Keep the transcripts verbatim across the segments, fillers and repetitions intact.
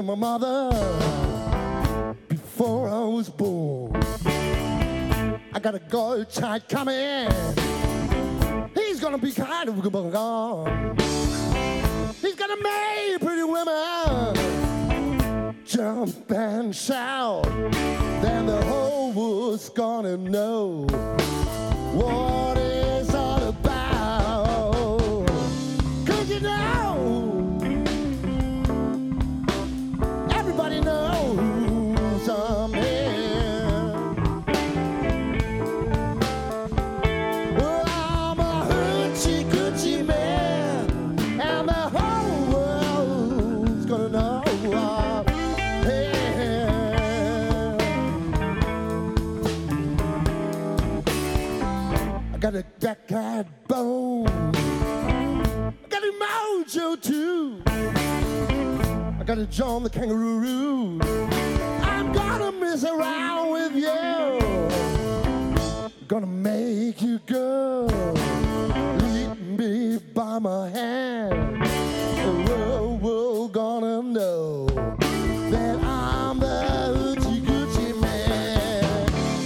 my mother before I was born. I got a gold child coming. He's gonna be kind of gone. He's gonna make pretty women jump and shout. Then the whole world's gonna know what it's all about. 'Cause you know, everybody knows I'm here. Well, I'm a hoochie coochie man, and the whole world's gonna know I'm here. I got a backyard bone, I got a mojo too. I got a John the kangaroo. I'm gonna mess around with you. Gonna make you go. Lead me by my hand. The world will gonna know that I'm the hoochie coochie man.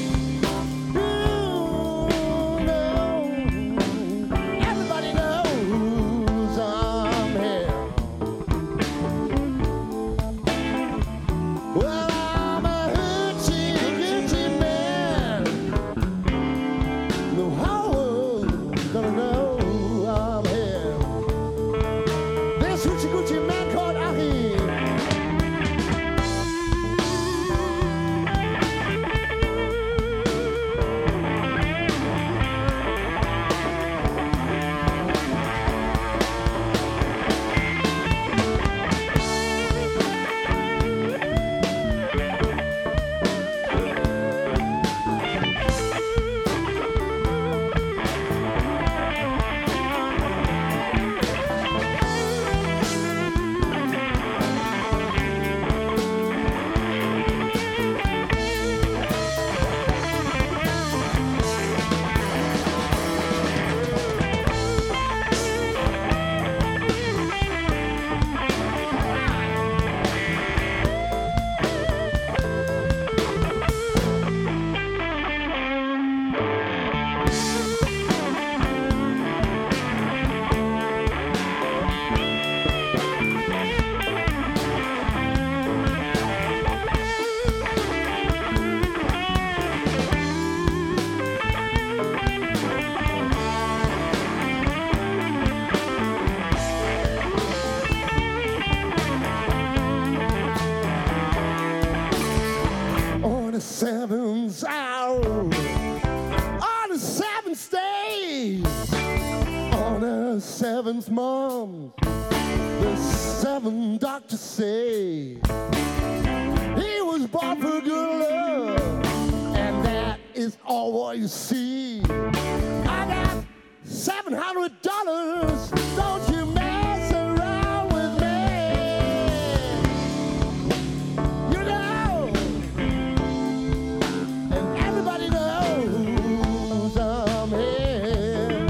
Ooh, no. Everybody knows I'm here. Well, I'm a hoochie coochie man. The whole world's gonna know I'm here. This hoochie coochie man called Achim. On the seventh hour, on the seventh day, on the seventh month, the seven doctors say he was born for good love, and that is all what you see. I got seven hundred dollars, don't you mess around with me. You know, and everybody knows I'm here.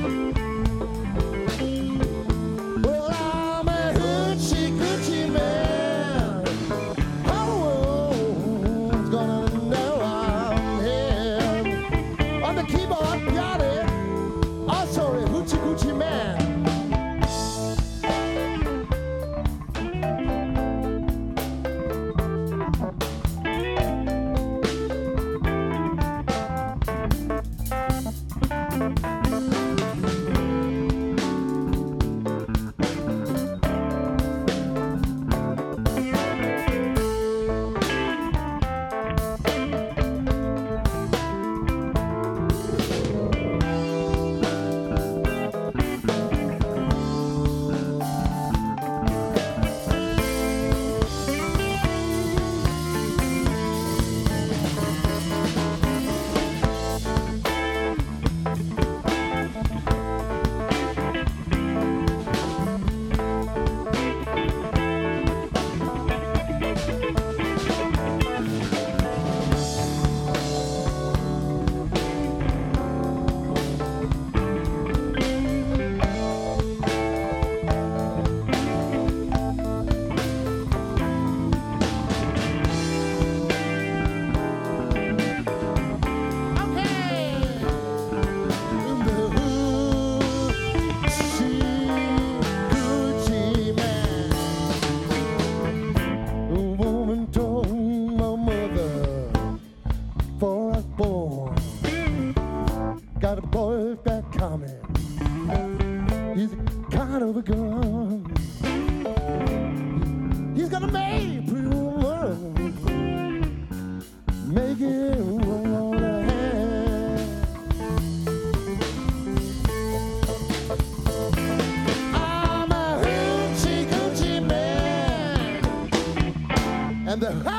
Well, I'm a hoochie coochie man. Whole world's gonna know I'm here. On the keyboard, got it. Also a hoochie coochie man. and the